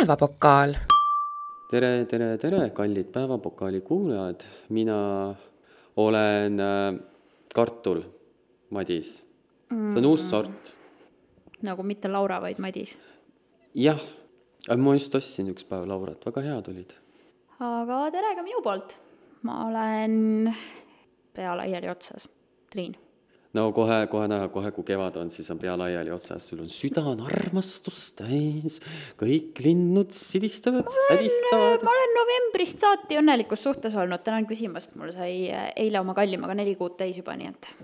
Päevapokaal. Tere, kallid Päevapokaali kuulajad. Mina olen kartul, Madis. See on uus sort. Nagu mitte Laura, vaid Madis. Jah, ma just ostsin üks päev Laurat, väga head olid. Aga tere ka minu poolt. Ma olen pea laiali otsas. Triin. No kohe näha, kui kevad on, siis on pea laiali otsas. Sul on südan armastust täis, kõik linnud sidistavad, sädistavad. Ma olen novembrist saati õnnelikus suhtes olnud. Tänan küsimast. Mul sai eile oma kallimaga 4 kuud täis juba, nii et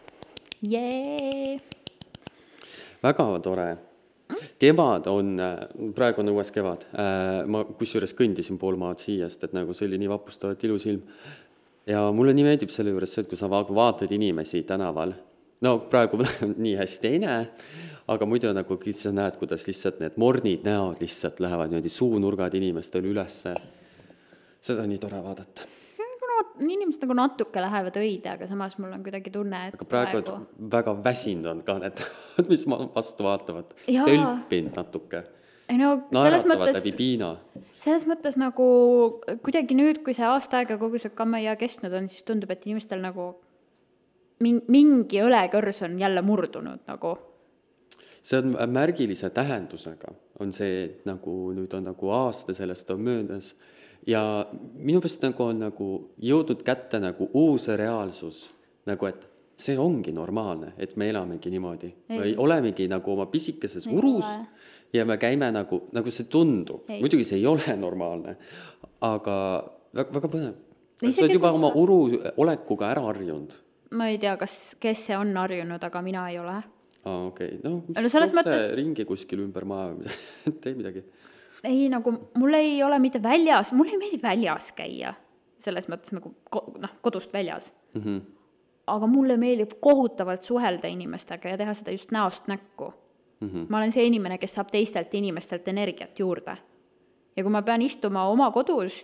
Väga tore. Kevad on, praegu on uues kevad. Ma kusjuures kõndisin pool maad siiast, et nagu see oli nii vapustavalt ilus ilm. Ja mulle nii meeldib selle juures see, et kui sa vaatad inimesi tänaval, no praegu nii hästi ei näe, aga muidu nagu sa näed, kuidas lihtsalt need mornid näod lihtsalt lähevad niimoodi suunurgad inimestel ülesse. Seda on nii tore vaadata. Inimesed nagu natuke lähevad õide, aga samas mul on kuidagi tunne, et aga praegu väga väsinud on ka need, mis vastu vaatavad. Jaa. Tölpinud natuke. No, naeratavad läbi piina. Selles mõttes nagu kuidagi nüüd, kui see aasta aega kogu see kammeja kestnud on, siis tundub, et inimestel nagu mingi õlekõrs on jälle murdunud nagu. See on märgilise tähendusega. On see, et nagu nüüd on nagu aasta sellest on möödas. Ja minu pärast nagu on nagu jõudnud kätte nagu uus reaalsus. Nagu, et see ongi normaalne, et me elamegi niimoodi. Me olemegi nagu oma pisikeses urus ja me käime nagu see tundub. Muidugi see ei ole normaalne, aga väga põnev. Sa oled juba oma uru olekuga ära harjunud. Ma ei tea, kes see on harjunud, aga mina ei ole. Okei. No, selles mõttes ringi kuskil ümber maa, tee midagi. Ei, nagu mul ei ole mitte väljas, mul ei meeldi väljas käia. Selles mõttes nagu kodust väljas. Mm-hmm. Aga mulle meeldib kohutavalt suhelda inimestega ja teha seda just näost näkku. Mm-hmm. Ma olen see inimene, kes saab teistelt inimestelt energiat juurde. Ja kui ma pean istuma oma kodus,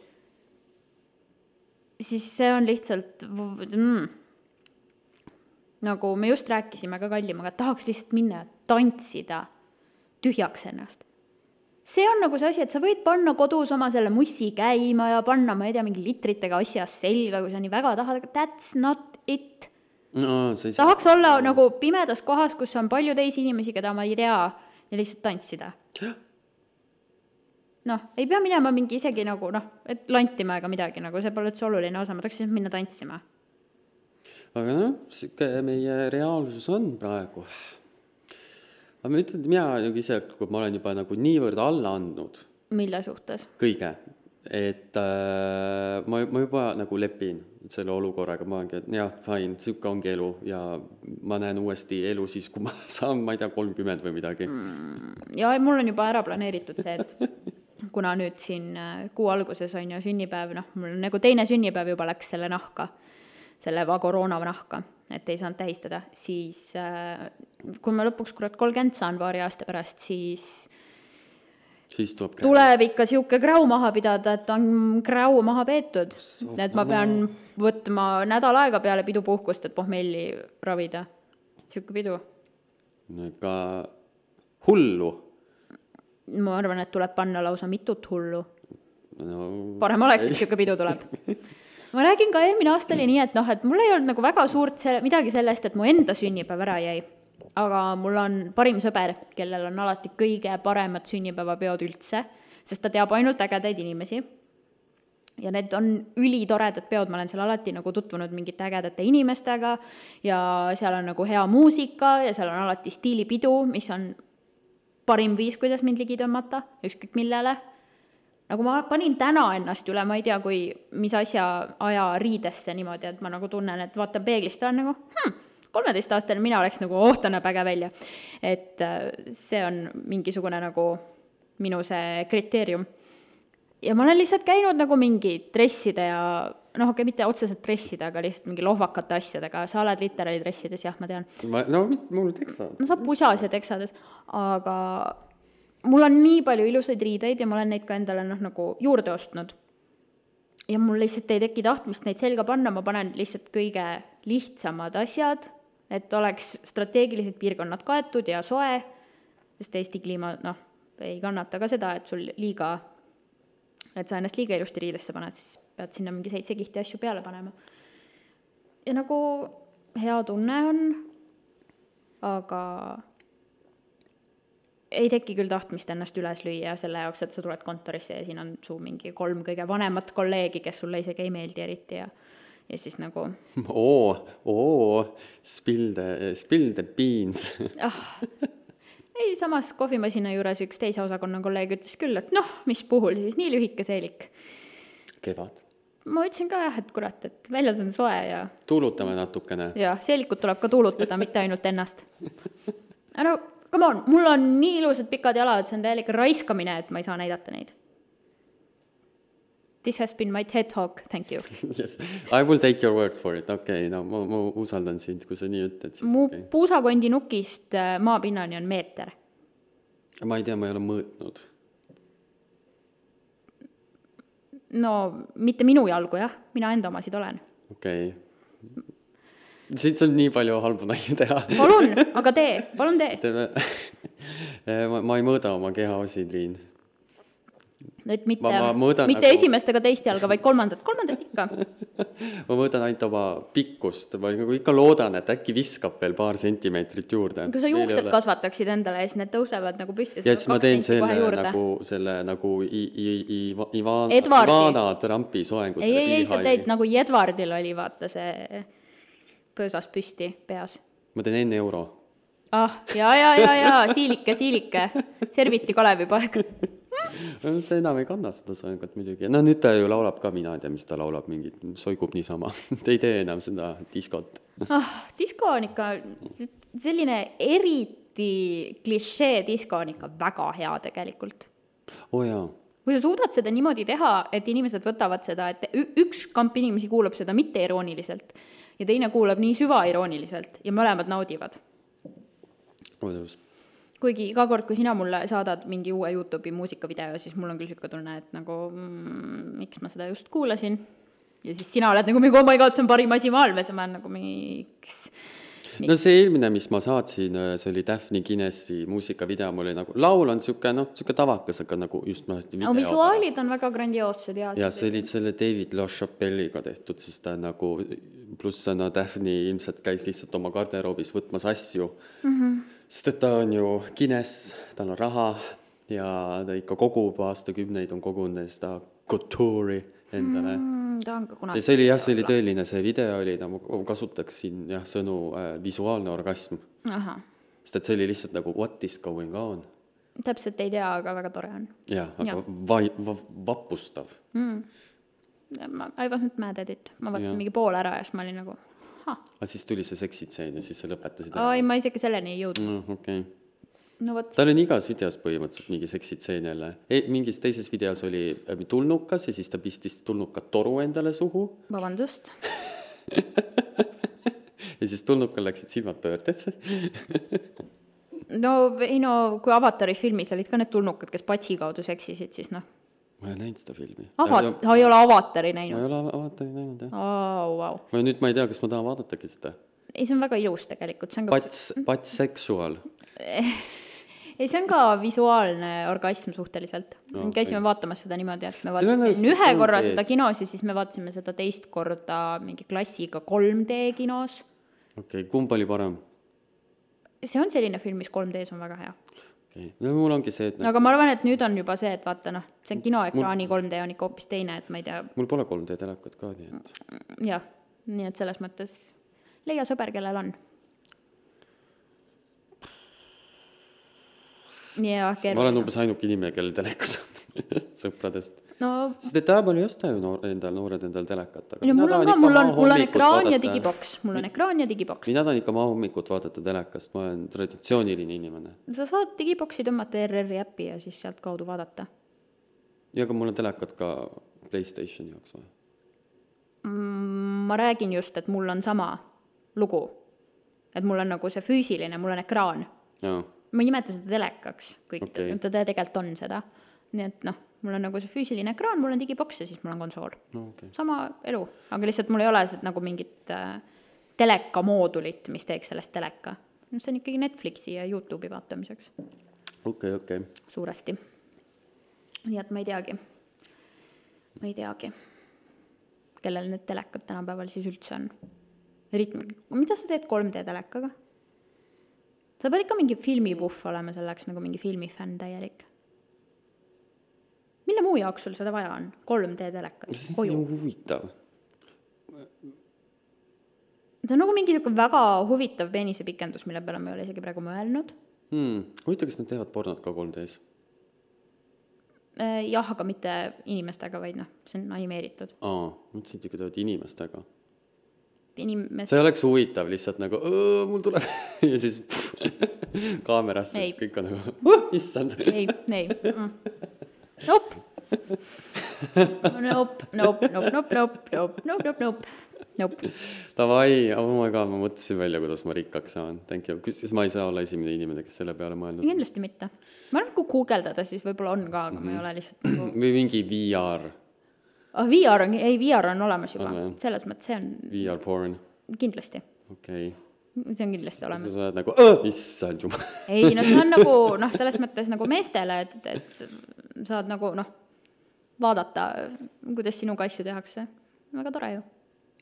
siis see on lihtsalt nagu me just rääkisime ka kallimaga, et tahaks lihtsalt minna tantsida tühjaks ennast. See on nagu see asi, et sa võid panna kodus oma selle mussi käima ja panna, ma ei tea, mingi litritega asjas selga, kui sa nii väga tahad, aga that's not it. No, tahaks olla nagu pimedas kohas, kus on palju teisi inimesi, keda ma ei tea, ja lihtsalt tantsida. Ei pea minema mingi isegi nagu, et lantima ega midagi, nagu see pole üldse oluline osa, ma tahaks minna tantsima. Aga meie reaalsus on praegu. Aga ma ütlen, et mina ise, kui ma olen juba nagu niivõrd alla andnud. Mille suhtes? Kõige. Et ma juba nagu lepin selle olukorraga. Ma olengi, et jah, fine, siuke ongi elu ja ma näen uuesti elu siis, kui ma saan, ma ei tea, 30 või midagi. Ja mul on juba ära planeeritud see, et kuna nüüd siin kuu alguses on ju sünnipäev, mul nagu teine sünnipäev juba läks selle nahka, selle koroona nahka, et ei saanud tähistada, siis kui ma lõpuks 30 saan paari aasta pärast, siis tuleb ikka siuke grau maha pidada, et on grau maha peetud. Et ma pean võtma nädal aega peale pidupuhkust, et pohmelli ravida. Siuke pidu. Ka hullu. Ma arvan, et tuleb panna lausa mitut hullu. Parem oleks, et siuke pidu tuleb. Ma räägin ka eelmine aasta oli nii, et mul ei olnud nagu väga suurt midagi sellest, et mu enda sünnipäev ära jäi. Aga mul on parim sõber, kellel on alati kõige paremad sünnipäevapeod üldse, sest ta teab ainult ägedaid inimesi. Ja need on ülitoredad peod, ma olen seal alati nagu tutvunud mingite ägedate inimestega ja seal on nagu hea muusika ja seal on alati stiilipidu, mis on parim viis, kuidas mind ligi tõmmata, ükskõik millele. Nagu ma panin täna ennast üle, ma ei tea, mis aja riidesse niimoodi, et ma nagu tunnen, et vaatan peeglist, olen nagu 13-aastane mina oleks nagu näeb äge välja. Et see on mingisugune nagu minu see kriteerium. Ja ma olen lihtsalt käinud nagu mingi dresside ja, mitte otseselt dresside, aga lihtsalt mingi lohvakate asjadega. Sa oled literaali dressides, jah, ma tean. Mul teksad. Sa pusas ja teksades, aga mul on nii palju ilusaid riideid ja ma olen neid ka endale nagu juurde ostnud. Ja mul lihtsalt ei teki tahtmist neid selga panna, ma panen lihtsalt kõige lihtsamad asjad, et oleks strateegilised piirkonnad kaetud ja soe, sest Eesti kliima, ei kannata ka seda, et sul liiga, et sa ennast liiga ilusti riidesse paned, siis pead sinna mingi 7 kihti asju peale panema. Ja nagu hea tunne on, aga ei teki küll tahtmist ennast üles lüüa selle jaoks, et sa tuled kontorisse ja siin on su mingi 3 kõige vanemat kolleegi, kes sulle isegi ei meeldi eriti ja siis nagu spill the beans. Ei, samas kohvimasina juures üks teise osakonna kolleeg ütles küll, et noh, mis puhul siis nii lühike seelik. Kevad. Ma ütlesin ka jah, et kurat, et väljas on soe ja tuulutame natukene. Ja seelikut tuleb ka tuulutada, mitte ainult ennast. No, come on, mul on nii ilusad pikad jalad, see on täielik raiskamine, et ma ei saa näidata neid. This has been my TED talk, thank you. Yes, I will take your word for it, no ma usaldan sind, kui sa nii ütled. Mu puusakondi nukist maapinnani on meeter. Ma ei tea, ma ei ole mõõtnud. No, mitte minu jalgu, jah. Mina enda omasid olen. Okei. Siit on nii palju halbu naisi teha. Palun, aga palun tee. Ma ei mõõda oma kehaosi, Liin. Et mitte esimest ega teist jalga, vaid kolmandat ikka. Ma mõõdan ainult oma pikkust, ma ikka loodan, et äkki viskab veel paar sentimeetrit juurde. Kui sa juuksed kasvataksid endale, siis need tõusevad nagu püsti. Ja siis ma teen selle nagu Ivana Trumpi soengu. Ei, sa teed nagu Jedvardil oli, vaata see pöösas püsti peas. Ma teen enne euro. Ja, siilike. Serviti Kalevi poeg. Ta enam ei kanna seda soengut muidugi. No nüüd ta ju laulab ka, mina ei tea, mis ta laulab, mingit soigub niisama. Ta ei tee enam seda diskot. Disko on ikka selline eriti klišee disko on ikka väga hea tegelikult. Jaa. Kui sa suudad seda niimoodi teha, et inimesed võtavad seda, et üks kamp inimesi kuulab seda mitte irooniliselt ja teine kuulab nii süvairooniliselt ja mõlemad naudivad. Kuigi iga kord, kui sina mulle saadad mingi uue YouTube'i muusikavideo, siis mul on küll siuke tunne, et nagu miks ma seda just kuulasin. Ja siis sina oled nagu mingi, oh my god, see on parim asi maailmas ja ma olen nagu miks. No see eelmine, mis ma saatsin, see oli Daphne Guinness'i muusikavideo, mul oli nagu, laul on siuke tavakas, aga nagu just video. Visuaalid on väga grandioossed. Ja see oli selle David LaChapelle'iga tehtud, siis ta nagu, pluss Daphne ilmselt käis lihtsalt oma garderoobis võtmas asju. Sest et ta on ju Guinness, tal on raha ja ta ikka kogub aastakümneid on kogunud seda couture'i endale. Ja see oli tõeline, see video oli, ma kasutaksin sõnu visuaalne orgasm. Sest et see oli lihtsalt nagu what is going on. Täpselt ei tea, aga väga tore on. Ja, aga vapustav. I wasn't mad at it. Ma vaatasin mingi pool ära ja siis ma olin nagu Aga siis tuli see seksitseen ja siis sa lõpetasid ära? Ma isegi selleni ei jõudnud. Okay. No, tal on igas videos põhimõtteliselt mingi seksitseen jälle. Mingis teises videos oli tulnukas ja siis ta pistis tulnukat toru endale suhu. Vabandust. Ja siis tulnukal läksid silmad pöördesse. No, kui Avatari filmis olid ka need tulnukad, kes patsi kaudu seksisid, siis noh. Ma ei näinud seda filmi. Ei ole Avatari näinud? Ma ei ole Avatari näinud, jah. Wow. Nüüd ma ei tea, kas ma tahan vaadatagi seda. Ei, see on väga ilus tegelikult. Pats seksuaal. Ei, see on ka visuaalne orgasm suhteliselt. Käisime vaatamas seda niimoodi, et me vaatasime ühe korra seda kinos ja siis me vaatasime seda teist korda mingi klassiga 3D kinos. Okei, kumb oli parem? See on selline film, mis 3Ds on väga hea. No, mul ongi see, et aga ma arvan, et nüüd on juba see, et vaata see kinoekraani 3D on ikka hoopis teine, et ma ei tea. Mul pole 3D telekat ka, nii et. Jah, nii et selles mõttes leia sõber, kellel on. Ja, ma olen umbes ainuke inimene, kellel telekas on sõpradest. No, sest et täna ei osta ju noored endal telekat. Aga mul on ekraan ja digiboks. Mina tahan ikka maa hommikut vaadata telekast, ma olen traditsiooniline inimene. Sa saad digiboksi tõmmata RR-i äppi ja siis sealt kaudu vaadata. Ja aga mul on telekat ka PlayStationi jaoks või? Ma räägin just, et mul on sama lugu. Et mul on nagu see füüsiline, mul on ekraan. Jaa. Ma ei nimeta seda telekaks, kuigi ta tegelikult on seda. Nii et mul on nagu see füüsiline ekraan, mul on digiboks ja siis mul on konsool. Sama elu, aga lihtsalt mul ei ole nagu mingit teleka moodulit, mis teeks sellest teleka. See on ikkagi Netflixi ja YouTube'i vaatamiseks. okei. Suuresti. Nii et ma ei teagi, kellel need telekad tänapäeval siis üldse on. Mida sa teed 3D telekaga? Sa pead ikka mingi filmipuhv olema selleks, nagu mingi filmifänn täielik. Mille muu jaoks sul seda vaja on? 3D telekat koju. See on huvitav. See on nagu mingi väga huvitav peenisepikendus, mille peale ma ei ole isegi praegu mõelnud. Huvitav, kas nad teevad pornot ka 3Ds? Jah, aga mitte inimestega, vaid see on animeeritud. Mõtlesin, et ikka teevad inimestega. See ei oleks huvitav lihtsalt nagu, mul tuleb ja siis kaamerasse siis kõik on nagu, issand. Ei. Nope. Tavai, ma mõtlesin välja, kuidas ma rikkaks saan. Thank you. Siis ma ei saa olla esimene inimene, kes selle peale mõelnud. Kindlasti mitte. Ma arvan, kui googeldada, siis võib-olla on ka, aga ma ei ole lihtsalt nagu... Või mingi VR. VR on olemas juba. Selles mõttes see on... VR porn. Kindlasti. Okei. See on kindlasti olemas. Sa oled nagu, issand jumal. Ei, see on nagu, selles mõttes nagu meestele, et saad nagu, vaadata, kuidas sinuga asju tehakse. Väga tore ju.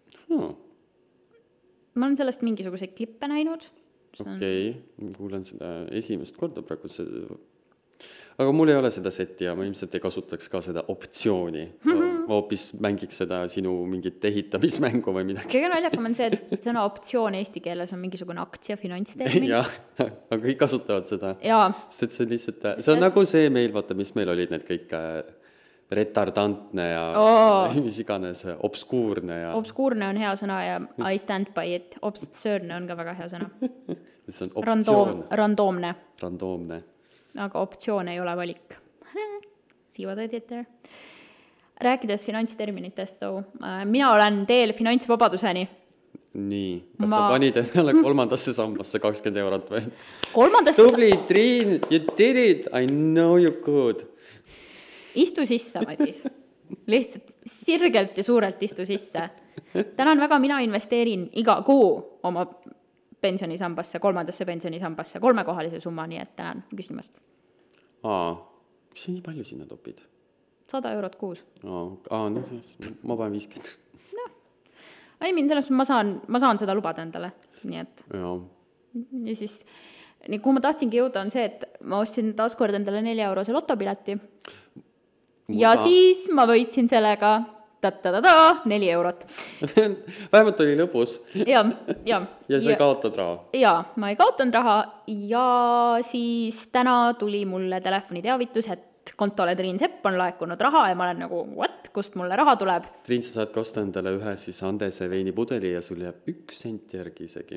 Ma olen sellest mingisuguseid klippe näinud. Okei, kuulen seda esimest korda praegu. Aga mul ei ole seda seti ja ma ilmselt ei kasutaks ka seda optsiooni. Ma hoopis mängiks seda sinu mingit ehitamismängu või midagi. Kõige naljakam on see, et sõna optsioon eesti keeles on mingisugune aktsia finantstermin. Jah, aga kõik kasutavad seda. Jaa. Sest et see on lihtsalt, see on nagu see meil, vaata, mis meil olid need kõik retardantne ja mis iganes, obskuurne. Obskuurne on hea sõna ja I stand by it. Obstsöörne on ka väga hea sõna. See on optsioon. Randoomne. Aga optsioon ei ole valik. See what I did there. Rääkides finantsterminitest, mina olen teel finantsvabaduseni. Nii, kas sa panid endale 3. sambasse 20 eurot või? Tubli, Triin, you did it, I know you could. Istu sisse, Madis. Lihtsalt sirgelt ja suurelt istu sisse. Tänan väga, mina investeerin iga kuu oma pensionisambasse, 3. pensionisambasse, 3-kohalise summa, nii et tänan küsimast. Mis sa nii palju sinna topid? 100 eurot kuus. No siis ma panen 50. Selles ma saan seda lubada endale. Nii et. Ja siis, kuhu ma tahtsingi jõuda on see, et ma ostsin taaskord endale 4 eurose lotopileti. Ja siis ma võitsin sellega 4 eurot. Vähemalt oli lõbus. Ja sa ei kaotad raha. Ja, ma ei kaotanud raha ja siis täna tuli mulle telefoniteavitus, et kontole Triin Sepp on laekunud raha ja ma olen nagu, kust mulle raha tuleb? Triin, sa saad kosta endale ühe siis Andese veinipudeli ja sul jääb 1 sent järgi isegi.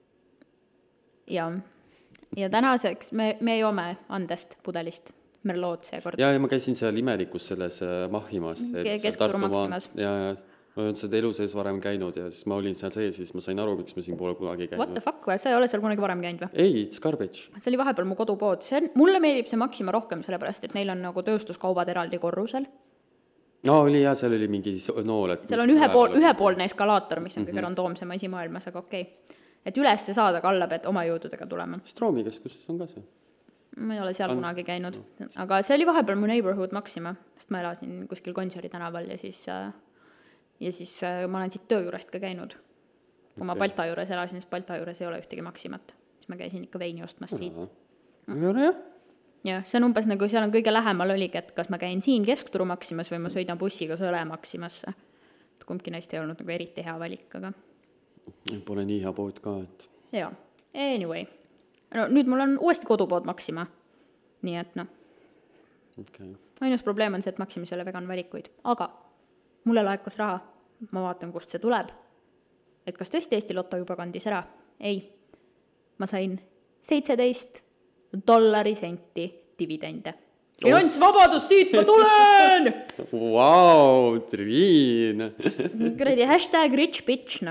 Ja tänaseks me joome Andest pudelist. Merlood seekord. Ja ma käisin seal imelikus selles Mahimas. Keskpuru Maximas. Ja ma olen seda elu sees varem käinud ja siis ma olin seal sees, siis ma sain aru, miks ma siin pole kunagi käinud. What the fuck, sa ei ole seal kunagi varem käinud või? Ei, it's garbage. See oli vahepeal mu kodupood. Mulle meeldib see Maxima rohkem, sellepärast, et neil on nagu tööstuskaubad eraldi korrusel. Oli ja seal oli mingi nool. Seal on ühepoolne eskalaator, mis on kõige randoomsem asi maailmas, aga okei. Et üles saada kallab, et oma jõududega tulema. Stroomi keskuses on ka see. Ma ei ole seal kunagi käinud, aga see oli vahepeal mu neighborhood Maxima, sest ma elasin kuskil Gonsiori tänaval ja siis ma olen siit töö juurest ka käinud. Kui ma Balta juures elasin, siis Balta juures ei ole ühtegi Maximat, siis ma käisin ikka veini ostmas siit. Ja, see on umbes nagu seal on kõige lähemal oligi, et kas ma käin siin Keskturu Maximas või ma sõidan bussiga Sõle Maximasse. Kumbki neist ei olnud nagu eriti hea valik, aga... Pole nii hea pood ka, et... Jaa, anyway. Nüüd mul on uuesti kodupood Maxima. Nii et Ainus probleem on see, et Maximis ei ole vegan valikuid. Aga mulle laekus raha. Ma vaatan, kust see tuleb. Et kas tõesti Eesti Lotto juba kandis ära? Ei. Ma sain $17 senti dividende. Finantsvabadus, siit ma tulen! Vau, Triin! Kuradi #rich bitch,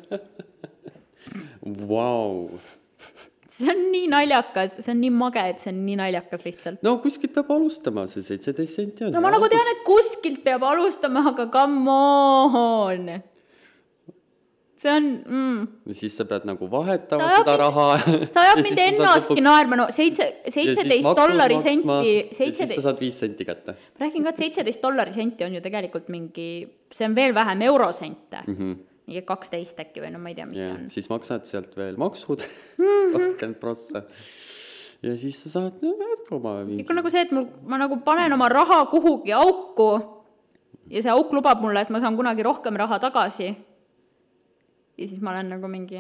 Vau! See on nii naljakas, see on nii mage, et see on nii naljakas lihtsalt. No kuskilt peab alustama, see 17 senti on. No ma nagu tean, et kuskilt peab alustama, aga come on! see on siis sa pead nagu vahetama seda raha. Sa ajab mind ennastki naerma, no $17 senti. Ja siis sa saad 5 senti kätte. Ma räägin ka, et $17 senti on ju tegelikult mingi, see on veel vähem eurosente. Mingi 12 äkki või no ma ei tea, mis see on. Siis maksad sealt veel maksud 20%. Ja siis sa saad ikka nagu see, et ma nagu panen oma raha kuhugi auku ja see auk lubab mulle, et ma saan kunagi rohkem raha tagasi. Ja siis ma olen nagu mingi,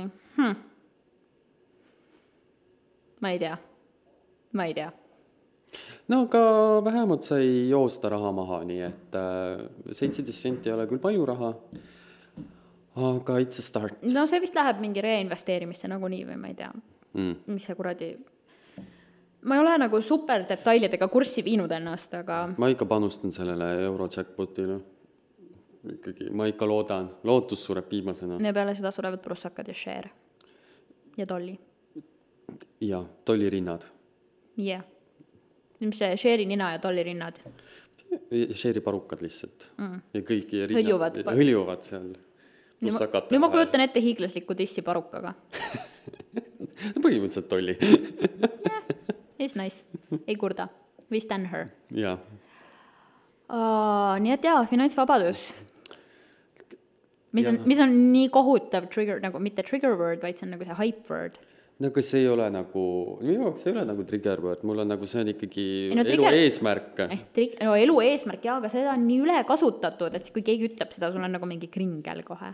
ma ei tea. No aga vähemalt sa ei joosta raha maha, nii et 17 senti ei ole küll palju raha, aga it's a start. No see vist läheb mingi reinvesteerimisse nagu nii või ma ei tea, mis see kuradi... Ma ei ole nagu super detailidega kurssi viinud ennast, aga... Ma ikka panustan sellele Eurojackpotile. Ikkagi, ma ikka lootus sureb viimasena. Ja peale seda surevad prussakad ja Cher. Ja Dolly. Ja, Dolly rinnad. Jah. Mis see Cheri nina ja Dolly rinnad? Cheri parukad lihtsalt. Ja kõik hõljuvad seal. Nüüd ma kujutan ette hiiglaslikku tissi parukaga. No põhimõtteliselt Dolly. It's nice. Ei kurda. We stand her. Jaa. Nii et finantsvabadus. Mis on nii kohutav trigger, nagu mitte trigger word, vaid see on nagu see hype word. No kas see ei ole nagu, minu jaoks ei ole nagu trigger word, mul on nagu see on ikkagi elu eesmärk. Elu eesmärk, jaa, aga seda on nii üle kasutatud, et kui keegi ütleb seda, sul on nagu mingi kringel kohe.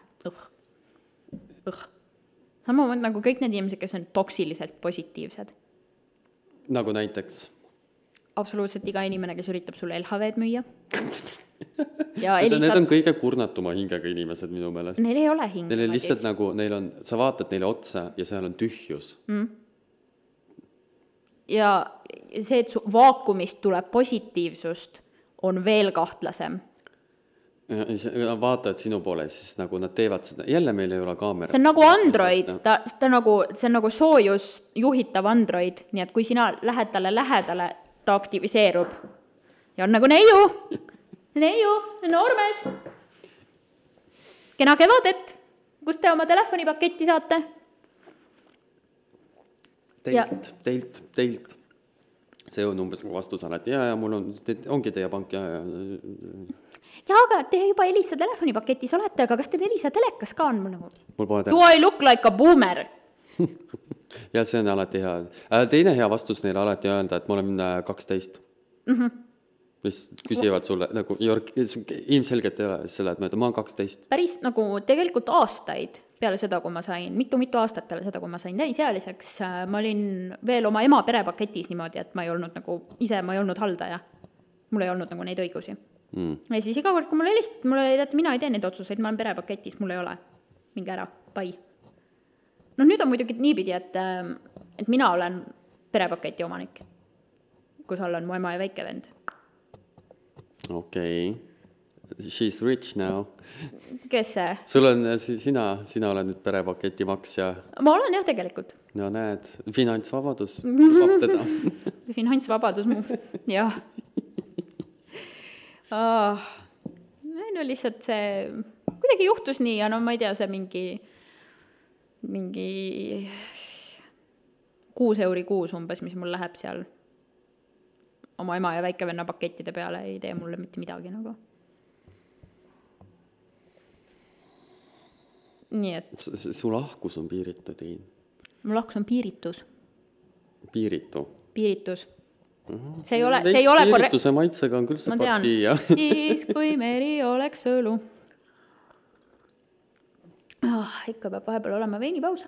Samamoodi nagu kõik need inimesed, kes on toksiliselt positiivsed. Nagu näiteks? Absoluutselt iga inimene, kes üritab sulle LHV-d müüa. Need on kõige kurnatuma hingega inimesed minu meelest. Neil ei ole hinga. Neil on lihtsalt nagu, sa vaatad neile otsa ja seal on tühjus. Ja see, et vaakumist tuleb positiivsust, on veel kahtlasem. Vaatad sinu poole, siis nagu nad teevad seda. Jälle meil ei ole kaamera. See on nagu Android. See on nagu soojus juhitav Android. Nii et kui sina lähed talle lähedale, ta aktiviseerub. Ja on nagu neiu, noormees. Kena kevadet. Kus te oma telefonipaketti saate? Teilt. See on umbes vastus alati. Ja mul ongi teie pank. Ja, aga te juba Elisa telefonipaketis olete, aga kas teil Elisa telekas ka on? Do I look like a boomer? Ja see on alati hea. Teine hea vastus neile alati öelda, et ma olen 12. Mis küsivad sulle, nagu ilmselgelt ei ole selle, et ma olen 12. Päris nagu tegelikult aastaid peale seda, kui ma sain, mitu aastat peale seda, kui ma sain täisealiseks, ma olin veel oma ema perepaketis niimoodi, et ma ei olnud nagu, ma ei olnud haldaja. Mul ei olnud nagu neid õigusi. Ja siis iga kord, kui mul helistad, mina ei tee neid otsuseid, ma olen perepaketis, mul ei ole. Mingi ära, pai. No nüüd on muidugi niipidi, et mina olen perepaketi omanik, kus all on mu ema ja väike vend. Okei. She's rich now. Kes see? Sul on, sina oled nüüd perepaketi maksja. Ma olen jah tegelikult. No näed, finantsvabadus. Finantsvabadus mu, jah. No lihtsalt see kuidagi juhtus nii ja no ma ei tea, see mingi 6 euri kuus umbes, mis mul läheb seal oma ema ja väikevenna pakettide peale, ei tee mulle mitte midagi nagu. Nii et... Su lahkus on piiritu, Triin. Mu lahkus on piiritus. Piiritus. See ei ole piirituse maitsega on küll see partii. Siis kui meri oleks sõlu. Ikka peab vahepeal olema veinipaus.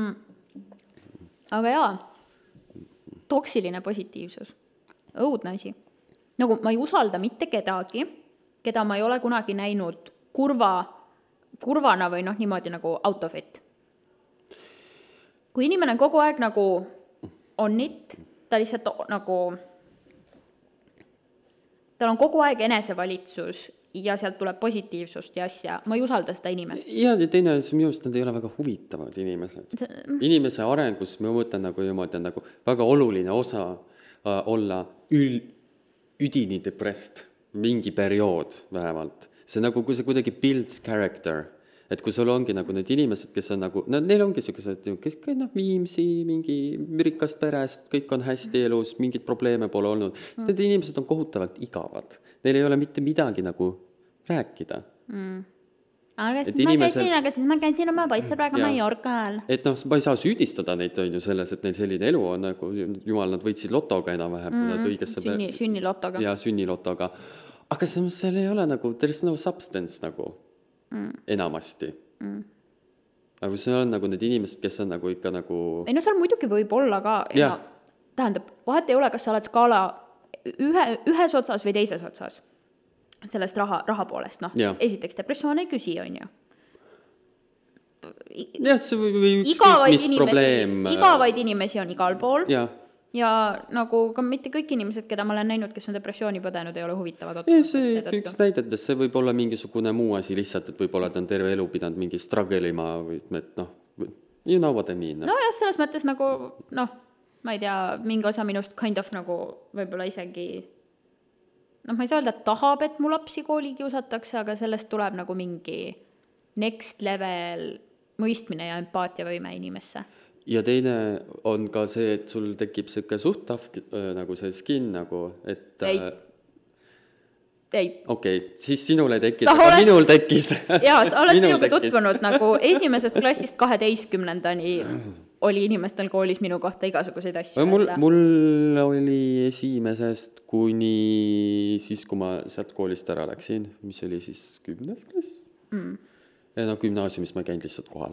Aga jaa, toksiline positiivsus. Õudne asi. Nagu ma ei usalda mitte kedagi, keda ma ei ole kunagi näinud kurvana või niimoodi nagu autofit. Kui inimene kogu aeg nagu onnit, ta lihtsalt nagu, tal on kogu aeg enesevalitsus ja sealt tuleb positiivsust ja asja. Ma ei usalda seda inimest. Ja teine minust nad ei ole väga huvitavad inimesed. Inimese arengus, ma mõtlen nagu väga oluline osa olla üdini depressed mingi periood vähemalt. See nagu, kui see kuidagi builds character, et kui sul ongi nagu need inimesed, kes on nagu, no neil ongi sellised, kes Viimsi, mingi rikast perest, kõik on hästi elus, mingit probleeme pole olnud, siis need inimesed on kohutavalt igavad. Neil ei ole mitte midagi nagu rääkida. Aga siis ma käisin oma poissõbraga Mallorcal. Et noh, ma ei saa süüdistada neid on ju selles, et neil selline elu on nagu, jumal, nad võitsid lotoga enam-vähem. Sünnilotoga. Ja sünnilotoga. Aga seal ei ole nagu, there is no substance nagu enamasti. Aga kui seal on nagu need inimesed, kes on nagu ikka nagu... Ei no seal muidugi võib olla ka, tähendab, vahet ei ole, kas sa oled skaala ühes otsas või teises otsas. Sellest raha poolest, noh. Esiteks depressioon ei küsi, on ju. Jah, see või ükskõik mis probleem. Igavaid inimesi on igal pool. Ja nagu ka mitte kõik inimesed, keda ma olen näinud, kes on depressiooni põdenud, ei ole huvitavad. See üks näidetes, see võib olla mingisugune muu asi lihtsalt, et võib-olla ta on terve elu pidanud mingi strugglima või et noh, you know what I mean. No jah, selles mõttes nagu, noh, ma ei tea, mingi osa minust kind of nagu võib-olla isegi... noh, ma ei saa öelda, et tahab, et mu lapsi kooli kiusatakse, aga sellest tuleb nagu mingi next level mõistmine ja empaatia-võime inimesse. Ja teine on ka see, et sul tekib selline suhtaft nagu see skin nagu, et... Ei. Okei, siis sinul ei tekkinud, aga minul tekkis. Jaa, sa oled minuga tutvunud nagu esimesest klassist 12-ndani oli inimestel koolis minu kohta igasuguseid asju. Mul oli esimesest kuni siis, kui ma sealt koolist ära läksin, mis oli siis 10. klass. Ja no gümnaasiumis ma käin lihtsalt kohal.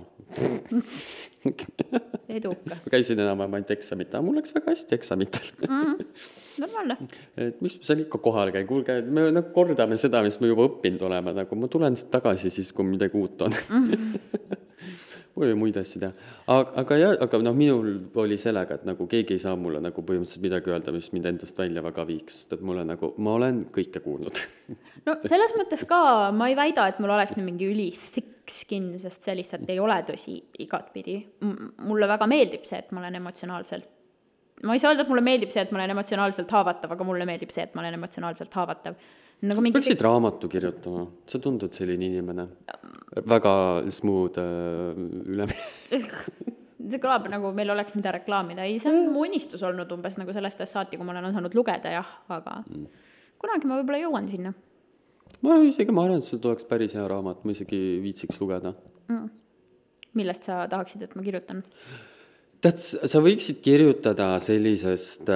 Edukas. Ma käisin enam ainult eksamita, mul läks väga hästi eksamitel. Normaalne. Et mis ma seal ikka kohal käin, kuulge, me kordame seda, mis me juba õppinud oleme, nagu ma tulen tagasi siis, kui midagi uut on. Või muid asju teha. Aga noh, minul oli sellega, et nagu keegi ei saa mulle nagu põhimõtteliselt midagi öelda, mis mind endast välja väga viiks, et mulle nagu, ma olen kõike kuulnud. No selles mõttes ka, ma ei väida, et mul oleks mingi üli thick skin, sest see lihtsalt ei ole tõsi igatpidi. Mulle väga meeldib see, et ma olen emotsionaalselt, ma ei saa öelda, et mulle meeldib see, et ma olen emotsionaalselt haavatav, aga mulle meeldib see, et ma olen emotsionaalselt haavatav. Nagu peaksid raamatu kirjutama, sa tundud selline inimene, väga smooth üle. See kõlab nagu meil oleks mida reklaamida, ei, see on mu unistus olnud umbes nagu sellest saati, kui ma olen osanud lugeda, jah, aga kunagi ma võib-olla jõuan sinna. Ma arvan, et sul tuleks päris hea raamat, ma isegi viitsiks lugeda. Millest sa tahaksid, et ma kirjutan? Sa võiksid kirjutada sellisest,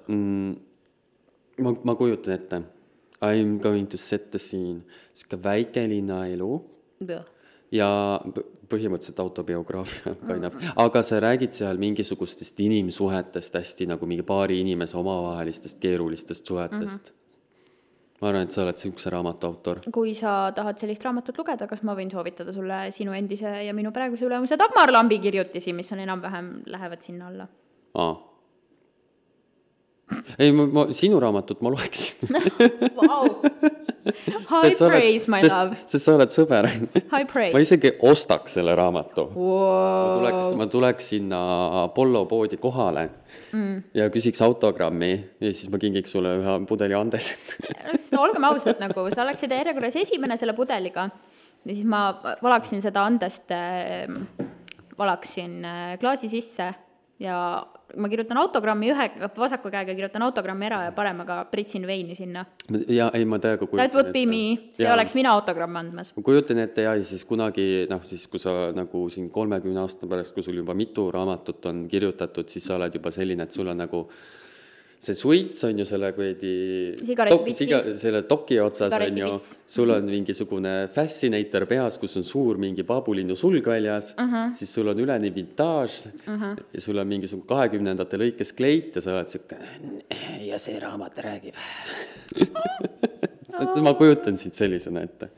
ma kujutan ette, I'm going to set the scene, selline väikelinna elu ja põhimõtteliselt autobiograafia, aga sa räägid seal mingisugustest inimsuhetest hästi nagu mingi paari inimese omavahelistest keerulistest suhetest. Ma arvan, et sa oled siukse raamatu autor. Kui sa tahad sellist raamatut lugeda, kas ma võin soovitada sulle sinu endise ja minu praeguse ülemuse Dagmar Lambi kirjutisi, mis on enam-vähem lähevad sinna alla? Ei, sinu raamatut ma loeksin. Wow. High praise, my love. Sest sa oled sõber. High praise. Ma isegi ostaks selle raamatu. Wow. Ma tuleks sinna Apollo poodi kohale ja küsiks autogrammi ja siis ma kingiks sulle ühe pudeli Andeset. Olgem ausad, nagu sa oleksid järjekorras esimene selle pudeliga ja siis ma valaksin seda Andest, valaksin klaasi sisse ja ma kirjutan autogrammi vasaku käega, kirjutan autogrammi ära ja paremaga pritsin veini sinna. Ja ei, ma täiega kujutan. That would be me, see oleks mina autogrammi andmas. Ma kujutan ette ja siis kunagi, siis kui sa nagu siin 30 aasta pärast, kui sul juba mitu raamatut on kirjutatud, siis sa oled juba selline, et sul on nagu see suits on ju selle selle toki otsas on ju, sul on mingisugune fascinator peas, kus on suur mingi paabulinnu sulg väljas, siis sul on üleni vintaaž ja sul on mingisugune 20ndate lõikes kleit ja sa oled siuke ja see raamat räägib. Ma kujutan sind sellisena ette.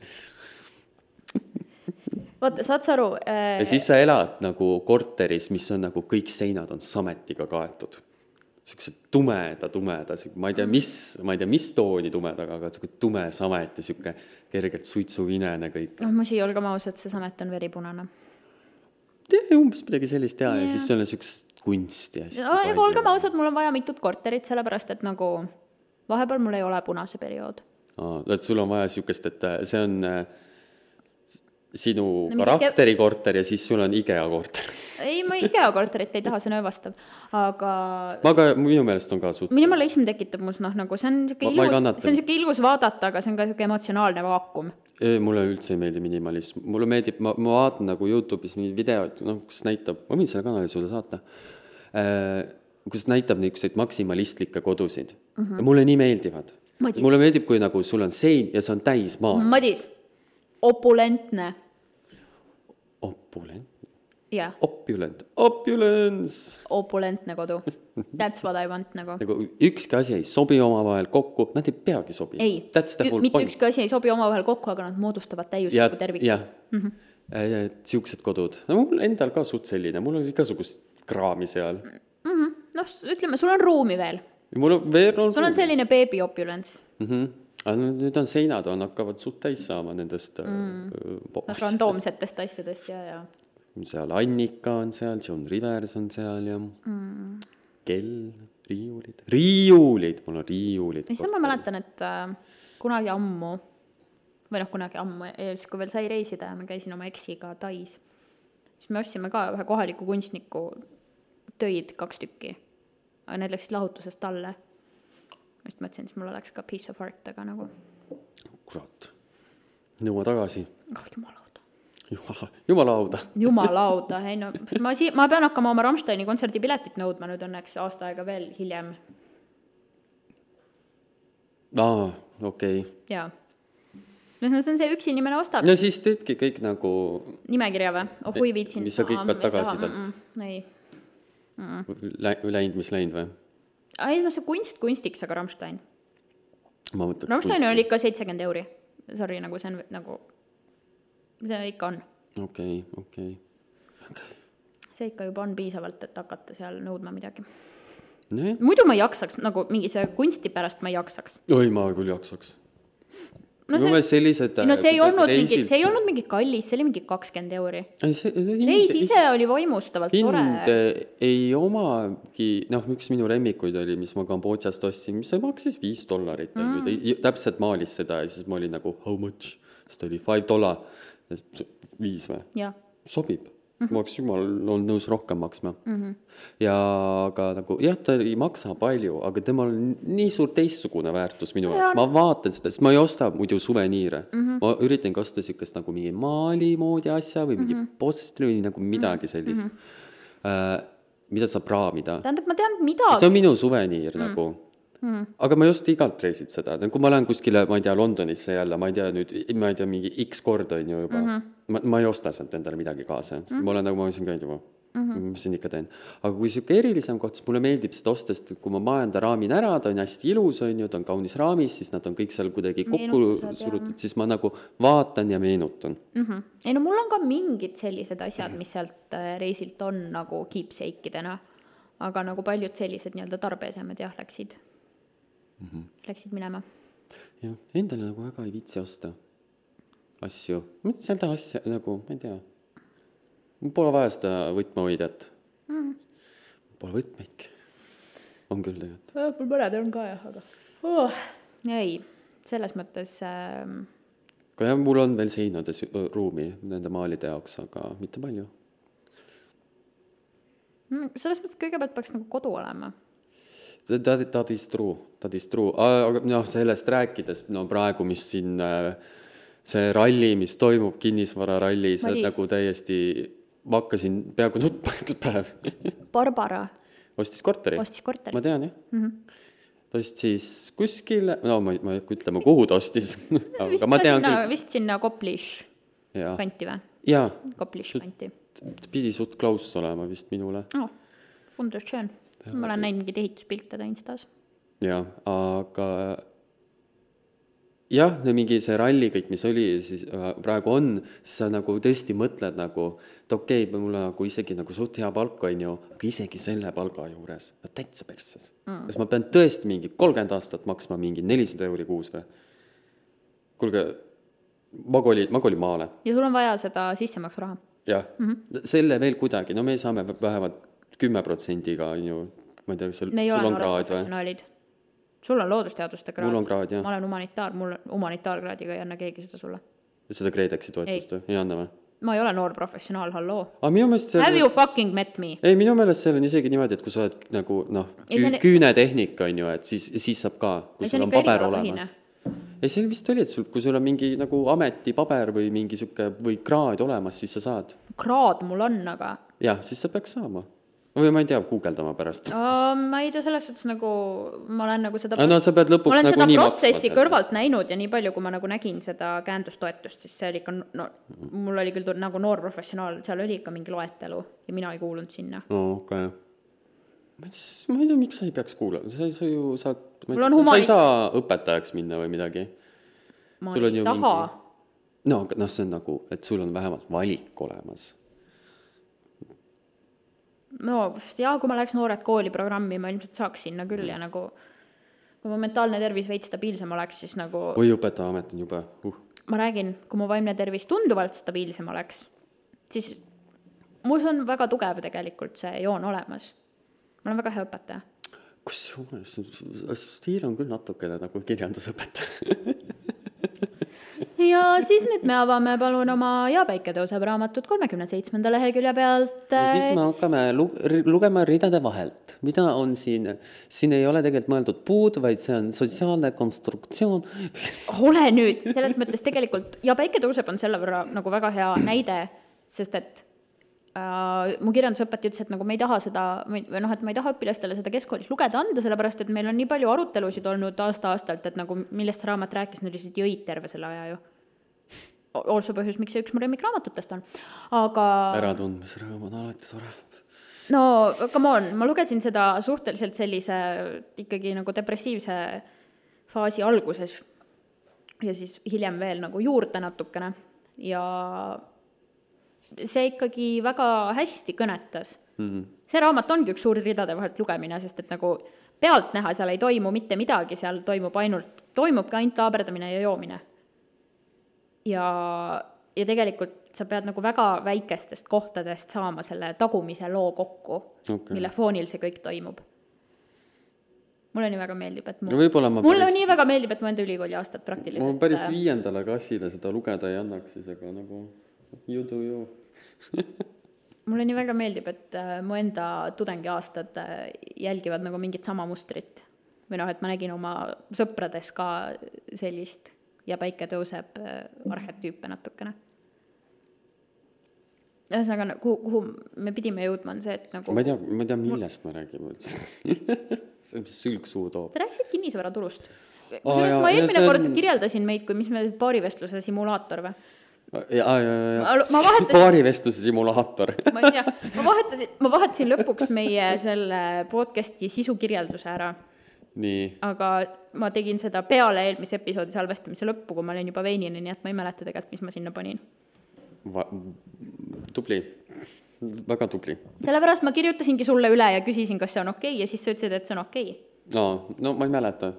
Vaata, saad sa aru? Ja siis sa elad nagu korteris, mis on nagu kõik seinad on sametiga kaetud. Siukse tumeda, ma ei tea, mis tooni tumedaga, aga tume samet ja siuke kergelt suitsuvinene kõik. Ma siia olgem ausad, see samet on veripunane. Umbes midagi sellist teha ja siis see on siukest kunsti. Olgem ausad, mul on vaja mitut korterit, sellepärast, et nagu vahepeal mul ei ole punase periood. Et sul on vaja siukest, et see on sinu karakteri korter ja siis sul on IKEA korter. Ei, ma IKEA korterit ei taha, see on öövastav, aga minu meelest on ka suht. Minimalism tekitab mus nagu, see on siuke ilus vaadata, aga see on ka siuke emotsionaalne vaakum. Mulle üldse ei meeldi minimalism. Mulle meeldib, ma vaatan nagu YouTube'is mingi videot, kus näitab, ma võin selle kanali sulle saata, kus näitab niisuguseid maksimalistlikke kodusid. Mulle nii meeldivad. Mulle meeldib, kui nagu sul on sein ja see on täis maa. Madis, opulentne. Yeah. Opulentne kodu. That's what I want nagu. Ükski asi ei sobi omavahel kokku, nad ei peagi sobi. Ei, mitte ükski asi ei sobi omavahel kokku, aga nad moodustavad täiuslikku tervikut. Jah, siuksed kodud. Mul endal ka suht selline, mul on igasugust kraami seal. Ütleme, sul on ruumi veel. Sul on selline baby opulence. Nüüd on seinad, hakkavad suht täis saama nendest randoomsetest asjadest ja. Seal Annika on seal, John Rivers on seal ja kell, riiulid, mul on riiulid. Siis ma mäletan, et kunagi ammu, kui veel sai reisida ja ma käisin oma eksiga Tais, siis me ostsime ka ühe kohaliku kunstniku töid 2 tükki, aga need läksid lahutusest alle. Just mõtlesin, et mul oleks ka piece of art, aga nagu. Kurat, nõua tagasi. Jumalauda. Ei, no, ma pean hakkama oma Rammsteini kontserdipiletit nõudma nüüd õnneks aasta aega veel hiljem. Okei. Jaa. See on see üks inimene ostab. No siis teedki kõik nagu... Nimekirja või? Hui viitsin. Mis sa kõik pead tagasi talt? Ei. Mis läinud või? Ei, no see kunstiks, aga Rammstein. Rammstein oli ikka 70 €. Sorry, nagu see on nagu... See ikka on. Okei. See ikka juba on piisavalt, et hakata seal nõudma midagi. Nee. Muidu ma jaksaks, nagu mingi see kunsti pärast ma jaksaks. Oi, ma küll jaksaks. See ei olnud mingi kallis, see oli mingi 20 €. Reis ise oli vaimustavalt tore. Hind ei omagi, üks minu lemmikuid oli, mis ma Kambodžast ostsin, mis maksis $5. Täpselt maalis seda ja siis ma olin nagu, how much? Seda oli $5. 5 või? Ja. Sobib. Ma oleks jumal on nõus rohkem maksma. Ja aga nagu, ta ei maksa palju, aga temal on nii suur teistsugune väärtus minu jaoks. Ma vaatan seda, sest ma ei osta muidu suveniire. Ma üritan ka osta siukest nagu mingi maali moodi asja või mingi postri või nagu midagi sellist, mida saab raamida. Tähendab, ma tean midagi. See on minu suveniir nagu. Aga ma ei osta igalt reisid seda. Kui ma lähen kuskile, ma ei tea, Londonisse jälle, ma ei tea, mingi X kord on ju juba. Ma ei osta sealt endale midagi kaasa. Ma olen nagu, ma olen käinud juba. Mis siin ikka teen. Aga kui siuke erilisem koht, siis mulle meeldib seda osta, sest kui ma maenda raamin ära, ta on hästi ilus, on ju, ta on kaunis raamis, siis nad on kõik seal kuidagi kokku surutud, siis ma nagu vaatan ja meenutan. Ei, no mul on ka mingid sellised asjad, mis sealt reisilt on nagu keepsake'idena, aga nagu paljud sellised nii-öelda tarbeesemad läksid minema. Jah, endale nagu väga ei viitsi osta asju. Seda asja nagu, ma ei tea. Mul pole vaja seda võtmehoidjat. Pole võtmeidki. On küll tegelikult. Mul mõned on ka jah, aga... Ei, selles mõttes... Aga jah, mul on veel seinades ruumi nende maalide jaoks, aga mitte palju. Selles mõttes kõigepealt peaks nagu kodu olema. That is true. Aga sellest rääkides, praegu, mis siin see ralli, mis toimub, kinnisvararalli, see nagu täiesti, ma hakkasin peaaegu nutma üks päev. Barbara. Ostis korteri. Ma tean, jah. Ta ostis kuskile, ma ei ütlema, kuhu ta ostis. Vist sinna Koplish kanti või? Jaa. Koplish kanti. Pidi suht klaus olema vist minule. Wunderschön. Ma olen näinud mingid ehituspilte ta Instas. Jah, aga mingi see ralli kõik, mis oli, siis praegu on, siis sa nagu tõesti mõtled nagu, et okei, mul on nagu isegi nagu suht hea palk on ju, aga isegi selle palga juures, täitsa persses. Kas ma pean tõesti mingi 30 aastat maksma mingi 400 € kuus või? Kuulge, ma kolin maale. Ja sul on vaja seda sissemaksu raha? Jah, selle veel kuidagi, me saame vähemalt 10%-ga, ma ei tea, sul on kraad või? Sul on loodusteaduste kraad. Mul on kraad, jah. Ma olen humanitaar, mul humanitaarkraadiga ei anna keegi seda sulle. seda KredExi toetust ei anna või? Ma ei ole noor professionaal, halloo. Minu meelest Have you fucking met me? Ei, minu meelest seal on isegi niimoodi, et kui sa oled nagu küünetehnika on ju, et siis saab ka, kui sul on paber olemas. Ei, see vist oli, et kui sul on mingi nagu ametipaber või mingi siuke või kraad olemas, siis sa saad. Kraad mul on, aga... Jah, siis sa peaks saama. Või ma ei tea, guugeldama pärast. Ma ei tea selles suhtes nagu, ma olen nagu seda... No sa pead lõpuks ma olen nagu seda protsessi kõrvalt näinud ja nii palju, kui ma nagu nägin seda käendustoetust, siis see oli ikka, mul oli küll nagu noor professionaal, seal oli ikka mingi loetelu ja mina ei kuulunud sinna. Okay. Ma ei tea, miks sa ei peaks kuulama, sa ju saad... Sa ei saa õpetajaks minna või midagi. Ma ei taha. No see on nagu, et sul on vähemalt valik olemas. No, kui ma läheks noored kooli programmi, ma ilmselt saaks sinna küll ja nagu, kui ma mentaalne tervis veits stabiilsem oleks, siis nagu... Või õpetaja amet on jube. Ma räägin, kui mu vaimne tervis tunduvalt stabiilsem oleks, siis mul on väga tugev tegelikult see joon olemas. Ma olen väga hea õpetaja. Stiil on küll natukene nagu kirjandusõpetaja. Ja siis nüüd me avame palun oma Ja päike tõuseb raamatut 37. lehekülje pealt. Ja siis me hakkame lugema ridade vahelt. Mida on siin? Siin ei ole tegelikult mõeldud puud, vaid see on sotsiaalne konstruktsioon. Ole nüüd, selles mõttes tegelikult Ja päike tõuseb on selle võrra nagu väga hea näide, sest et mu kirjandusõpetaja ütles, et nagu me ei taha seda, või et ma ei taha õpilastele seda keskkoolis lugeda anda, sellepärast, et meil on nii palju arutelusid olnud aasta-aastalt, et nagu millest see raamat rääkis, nad lihtsalt jõid terve selle aja ju. Also põhjus, miks see üks mu remmikraamatutest on. Aga... Äratundmisrõõm on alati tore. No, come on, ma lugesin seda suhteliselt sellise ikkagi nagu depressiivse faasi alguses ja siis hiljem veel nagu juurde natukene ja see ikkagi väga hästi kõnetas. See raamat ongi üks suur ridade vahelt lugemine, sest et nagu pealt näha seal ei toimu mitte midagi, seal toimubki ainult laaberdamine ja joomine. Ja tegelikult sa pead nagu väga väikestest kohtadest saama selle tagumise loo kokku, mille foonil see kõik toimub. Mulle nii väga meeldib, et nii väga meeldib, et mu enda ülikooli aastat praktiliselt... Ma päris 5. klassile seda lugeda ei annaks, siis aga nagu you do you. Mulle nii väga meeldib, et mu enda tudengi aastad jälgivad nagu mingit sama mustrit. Või et ma nägin oma sõprades ka sellist Ja päike tõuseb arhetüüpe natukene. Ühesõnaga, kuhu me pidime jõudma on see, et nagu... Ma ei tea millest me räägime üldse. See, mis sülg suu toob. Sa rääkisid kinnisvaraturust. Ma eelmine kord kirjeldasin meid, kui mis me paarivestluse simulaator või? Paarivestluse simulaator. Ma vahetasin lõpuks meie selle podcasti sisukirjelduse ära. Nii. Aga ma tegin seda peale eelmise episoodi salvestamise lõppu, kui ma olin juba veinini, nii et ma ei mäleta tegelikult, mis ma sinna panin. Tubli. Väga tubli. Sellepärast ma kirjutasingi sulle üle ja küsisin, kas see on okei, ja siis sa ütlesid, et see on okei. No ma ei mäleta.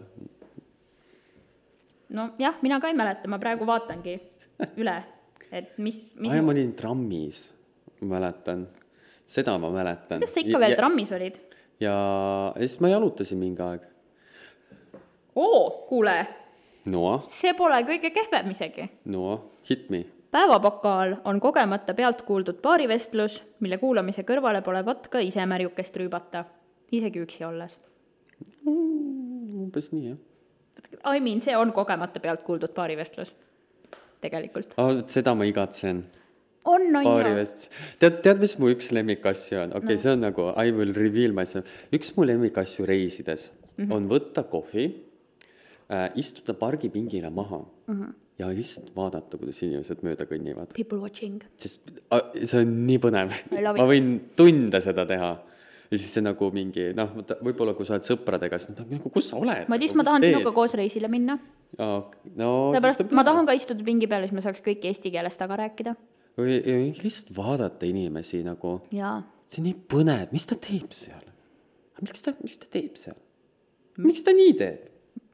No jah, mina ka ei mäleta, ma praegu vaatangi üle, et mis... ma olin trammis, ma mäletan. Seda ma mäletan. Kuidas sa ikka veel trammis olid? Ja siis ma jalutasin mingi aeg. Kuule. No. See pole kõige kehvem isegi. No, hit me. Päevapakaal on kogemata pealt kuuldud paarivestlus, mille kuulamise kõrvale pole vat ka ise märjukest rüübata, isegi üksi olles. Umbes nii, jah. I mean, see on kogemata pealt kuuldud paarivestlus. Tegelikult. Seda ma igatsen. On paarivestlus. Tead, mis mu üks lemmikasju on? Okei, see on nagu I will reveal myself. Üks mu lemmikasju reisides on võtta kohvi, istuda pargipingile maha ja lihtsalt vaadata, kuidas inimesed mööda kõnnivad. People watching. Sest see on nii põnev. Ma võin tunde seda teha. Ja siis see nagu mingi, võib-olla kui sa oled sõpradega, siis kus sa oled? Ma tahan sinuga koos reisile minna. Seepärast ma tahan ka istuda pingi peale, siis me saaks kõik eesti keeles taga rääkida. Või lihtsalt vaadata inimesi nagu. Jaa. See on nii põnev. Mis ta teeb seal? Miks ta teeb seal? Miks ta nii teeb?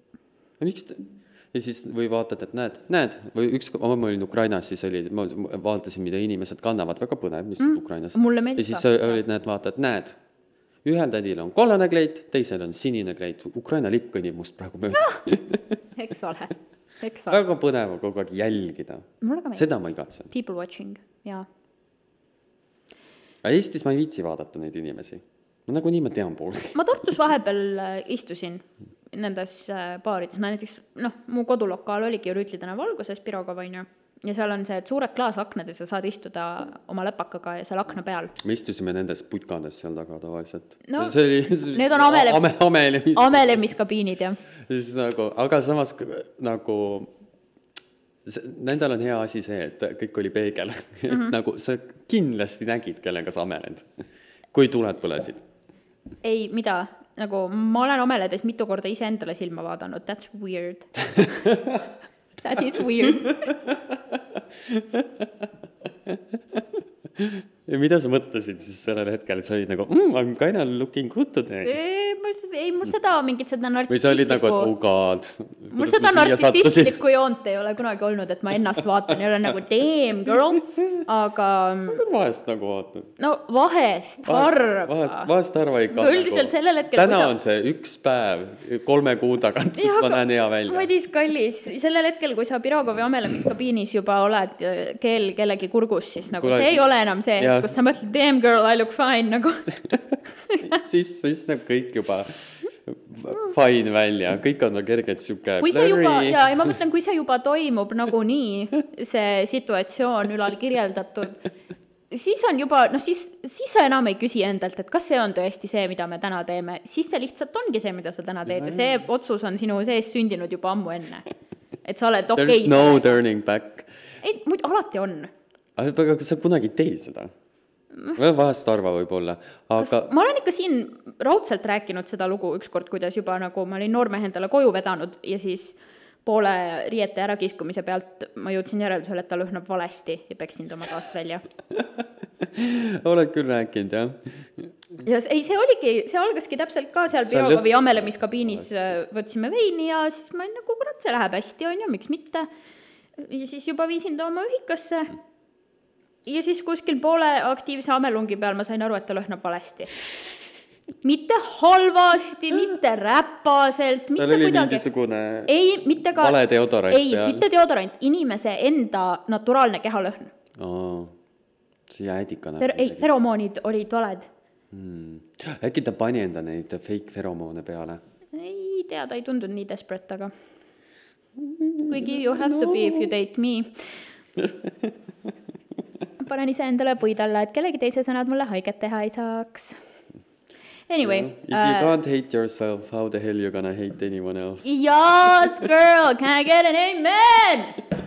Ja siis või vaatad, et näed, või ma olin Ukrainas, siis ma vaatasin, mida inimesed kannavad, väga põnev, mis Ukrainas. Mulle meeldib. Ja siis olid näed, ühel tädil on kollane kleit, teisel on sinine kleit, Ukraina lipp kõnnib must praegu mööda. Eks ole. väga põnev on kogu aeg jälgida. Seda ma igatsen. People watching, jaa. Aga Eestis ma ei viitsi vaadata neid inimesi. Nagunii ma tean pool. Ma Tartus vahepeal istusin nendes baarides. Näiteks, mu kodulokaal oligi Rüütli tänava alguses Pirogov, on ju. Ja seal on see suured klaasaknad ja sa saad istuda oma läpakaga ja seal akna peal. Me istusime nendes putkades seal taga tavaliselt. No, need on amelemiskabiinid, jah. Siis aga samas nagu nendel on hea asi see, et kõik oli peegel. Et nagu sa kindlasti nägid, kellega sa ameled, kui tuled põlesid. Ei, mida? Nagu ma olen ameledes mitu korda ise endale silma vaadanud. That's weird. That is weird. Ja mida sa mõtlesid siis sellel hetkel, et sa olid nagu, I'm kind of looking good today? Ei, mul seda mingit seda nartsissistlikku... Või sa olid nagu, et oh god. Mul seda nartsissistlikku joont ei ole kunagi olnud, et ma ennast vaatan ja olen nagu, damn girl, aga... Vahest nagu vaatan. No vahest harva. Vahest harva ikka. Üldiselt sellel hetkel... Täna on see üks päev 3 kuu tagant, kus ma näen hea välja. Madis kallis, sellel hetkel, kui sa Pirogovi amelemiskabiinis juba oled keel kellegi kurgus, siis nagu see ei ole enam see, kus sa mõtled, damn girl, I look fine, nagu. siis näeb kõik juba fine välja, kõik on kergelt siuke kui see juba, ja ma mõtlen, kui see juba toimub nagu nii, see situatsioon ülal kirjeldatud, siis on juba, siis sa enam ei küsi endalt, et kas see on tõesti see, mida me täna teeme, siis see lihtsalt ongi see, mida sa täna teed ja see otsus on sinu sees sündinud juba ammu enne. Et sa oled okei. There's no turning back. Ei, alati on. Aga kas sa kunagi teed seda? Vahest arva võib-olla, aga... Ma olen ikka siin raudselt rääkinud seda lugu ükskord, kuidas juba nagu ma olin noormehe endale koju vedanud ja siis poole riiete ärakiskumise pealt ma jõudsin järeldusele, et ta lõhnab valesti ja peksin oma taast välja. Oled küll rääkinud, jah? Ja see algaski täpselt ka seal Pirogovi amelemiskabiinis võtsime veini ja siis ma olin nagu, kurat, see läheb hästi, on ju, miks mitte. Ja siis juba viisin ta oma ühikasse. Ja siis kuskil poole aktiivse amelungi peal ma sain aru, et ta lõhnab valesti. Mitte halvasti, mitte räpaselt, mitte kuidagi. Tal oli mingisugune vale deodorant. Ei, mitte deodorant, inimese enda naturaalne kehalõhn. See jäädikane. Feromoonid olid valed. Äkki ta pani enda neid fake feromoone peale? Ei tea, ta ei tundunud nii desperate, aga kuigi you have to be if you date me. Panen ise endale puid alla, et kellegi teise sõnad mulle haiget teha ei saaks. Anyway. If you can't hate yourself, how the hell you gonna hate anyone else? Yes, girl! Can I get an amen?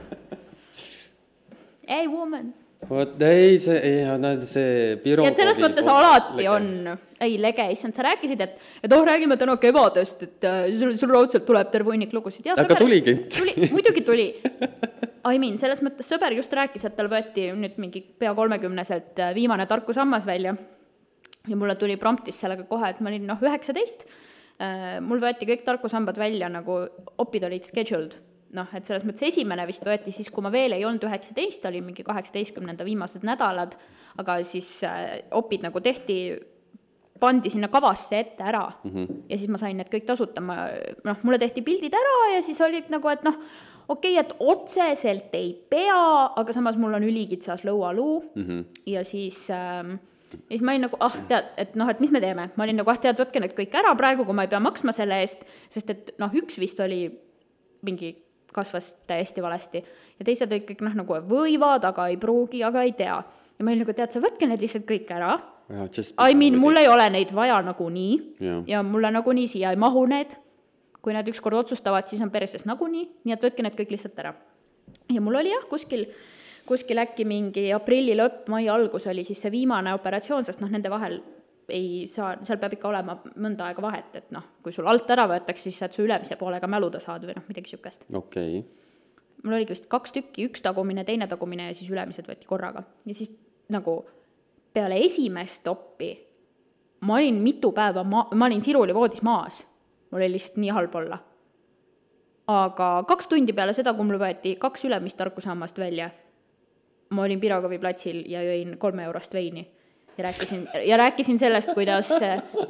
Hey, woman! Ei, see Pirogovi... Ja selles mõttes alati on... Ei, lege, issand, sa rääkisid, et räägime täna kevadest, et sul raudselt tuleb terve hunnik lugusid. Ja, aga tuligi. Muidugi tuli. I mean, selles mõttes sõber just rääkis, et tal võeti nüüd mingi pea 30-selt viimane tarkusammas välja. Ja mulle tuli promptis sellega kohe, et ma olin 19. Mul võeti kõik tarkusambad välja, nagu opid olid scheduled. Et selles mõttes esimene vist võeti siis, kui ma veel ei olnud 19, oli mingi 18. viimased nädalad, aga siis opid nagu pandi sinna kavasse ette ära ja siis ma sain need kõik tasuta. Mulle tehti pildid ära ja siis olid nagu, et okei, et otseselt ei pea, aga samas mul on ülikitsas lõualuu ja siis ma olin nagu, tead, et mis me teeme? Ma olin nagu, tead, võtke need kõik ära praegu, kui ma ei pea maksma selle eest, sest et üks vist oli mingi kasvas täiesti valesti ja teised olid kõik nagu võivad, aga ei pruugi, aga ei tea. Ja ma olin nagu, tead, sa võtke need lihtsalt kõik ära. I mean, mul ei ole neid vaja nagu nii ja mulle nagu nii siia ei mahu need. Kui nad ükskord otsustavad, siis on perses nagu nii et võtke need kõik lihtsalt ära. Ja mul oli kuskil äkki mingi aprilli lõpp, mai algus oli siis see viimane operatsioon, sest nende vahel ei saa, seal peab ikka olema mõnda aega vahet, et kui sul alt ära võetakse, siis saad su ülemise poolega mäluda saad või midagi siukest. Okay. Mul oligi vist 2 tükki, üks tagumine, teine tagumine ja siis ülemised võeti korraga. Ja siis nagu peale esimest oppi ma olin mitu päeva, ma olin Siruli voodis maas. Mul oli lihtsalt nii halb olla. Aga 2 tundi peale seda, kui mul võeti 2 ülemist tarkusammast välja, ma olin Pirogovi platsil ja jõin 3 eurost veini. Ja rääkisin sellest,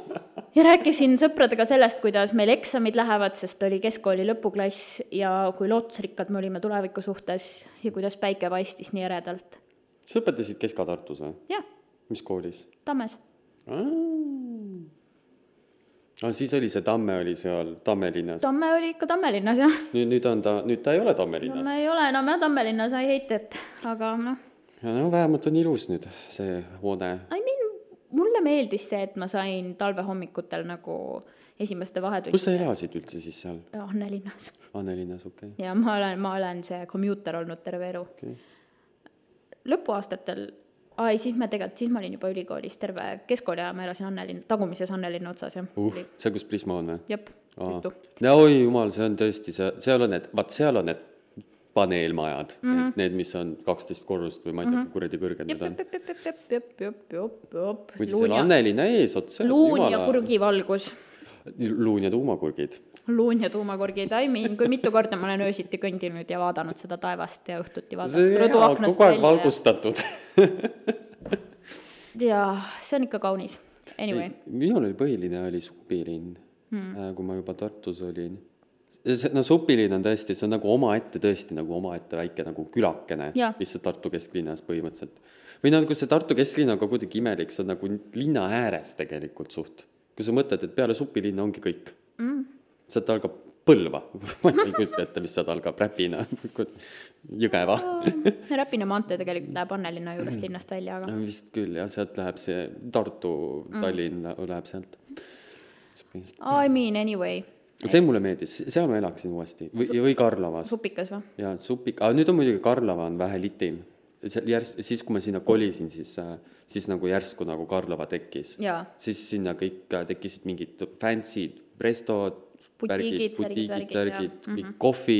ja rääkisin sõpradega sellest, kuidas meil eksamid lähevad, sest oli keskkooli lõpuklass ja kui lootusrikkad me olime tuleviku suhtes ja kuidas päike paistis nii eredalt. Sa õpetasid Keska-Tartus või? Jah, Mis koolis? Tammes. Siis oli see Tamme oli seal Tammelinnas. Tamme oli ikka Tammelinnas, jah. Nüüd ta ei ole Tammelinnas. No me ei ole enam jah Tammelinnas, ei heitet, aga noh. Ja no vähemalt on ilus nüüd see hoone. Mulle meeldis see, et ma sain talvehommikutel nagu esimeste vahetundide. Kus sa elasid üldse siis seal? Annelinnas. Annelinnas, okei. Ja ma olen see commuter olnud terve elu. Okay. Lõpuaastatel, siis ma olin juba ülikoolis terve keskkooli ja ma elasin tagumises Annelinna otsas. See kus Prisma on või? Jep, jutu. Oi jumal, see on tõesti, seal on need paneelmajad, need, mis on 12 korrust või ma ei tea, kuradi kõrged need on. Kuid seal Annelinna ees otsa. Luun ja kurgivalgus. Luun ja tuumakurgid. Luun ja tuumakurgid, kui mitu korda ma olen öösiti kõndinud ja vaadanud seda taevast ja õhtuti vaadanud rõduaknast kogu aeg valgustatud. Ja see on ikka kaunis. Anyway. Minul oli põhiline oli supilinn, kui ma juba Tartus olin. No supilinn on tõesti, see on nagu omaette väike nagu külakene, lihtsalt Tartu kesklinnas põhimõtteliselt. Või nagu see Tartu kesklinn on ka kuidagi imelik, see on nagu linna ääres tegelikult suht. Kui sa mõtled, et peale supilinna ongi kõik. Sealt algab Põlva. Ma ei kujuta ette, mis sealt algab Räpina. Jõgeva. Räpina maantee tegelikult läheb Annelinna juurest linnast välja. Aga... Vist küll, ja sealt läheb see Tartu, Tallinn läheb sealt. Anyway. See mulle meeldis, seal ma elaksin uuesti. Või Karlavas. Supikas või? Ja, aga nüüd on muidugi Karlava on vähe litim. Siis, kui ma sinna kolisin, siis nagu järsku nagu Karlava tekkis. Siis sinna kõik tekkisid mingid fancy restod, butiigid, kohvi,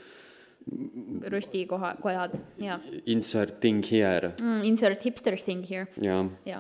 röstikojad, ja. Insert thing here. Insert hipster thing here. Ja.